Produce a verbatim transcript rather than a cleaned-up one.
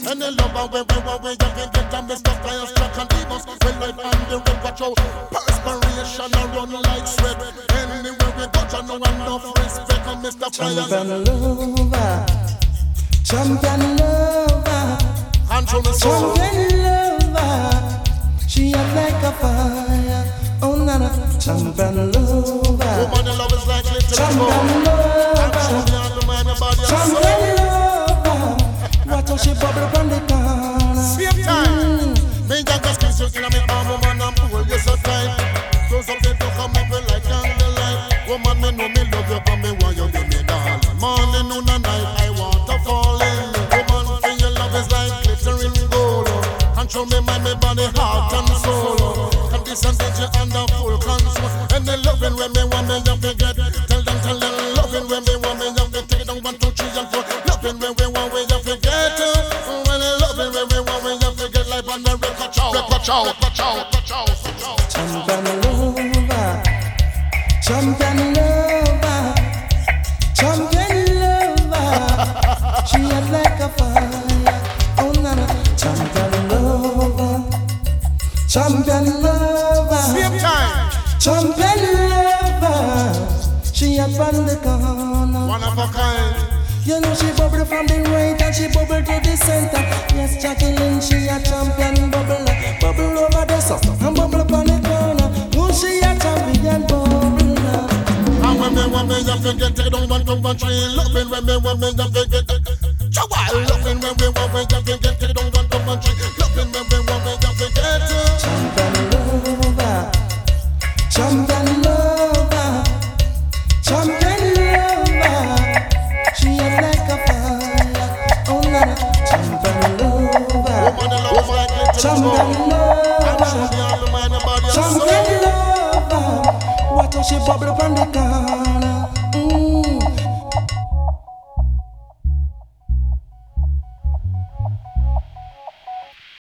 And the lover where we were, we you can get a Mister Fire Struck and leave us. When life and the red watch out, perspiration a run like sweat. Anywhere we go, you know enough respect. And Mister Fire Champion lover, champion lover, control the soul. champion lover. She act like a fire. Oh na na, champion lover. Woman, your love is like little champion lover. Champion lover. Watch how she bubble from the corner. Same time, me just kiss you in my arm, woman, and pull you so tight. Close up the door, come up like candlelight. Woman, me know me love you, but me want you give me darling. Morning, noon, and night, I want to fall in. Woman, for your love is like glittering gold. Control me mind, me body, heart, and soul. Condition that you under full control. And the loving when me want me, you forget. Tell them, tell them, loving when me want me, you forget. Take it down one, two, three, and four. Loving when we want me, you forget. When they loving when we want me, you forget. Like on the record show, record show, record show, record show. Champion lover, champion lover, champion lover. She act like a fire. Oh na na, champion lover, champion lover. Same time, champion lover. She act from the corner. one of a kind. You know she bubble from the right and she bubble to the center. Yes, Jacqueline, she a champion bubble. Bubble over the south and bubble upon the corner. Oh, she a champion bubble. And when me want me, you forget. Take it down one, two, one, three. Loving when me want me, you forget. Chawai, loving when we want me, you forget. Take it down one, two, one, three. Loving when we want me, you forget. Champion lover, champion lover, champion lover. She act like a fire. Oh na na, champion lover, Woman, the love is like little champion gold. lover, Control me all the mind, the body, and soul. champion lover. Watch how she bubble from the corner. Mm.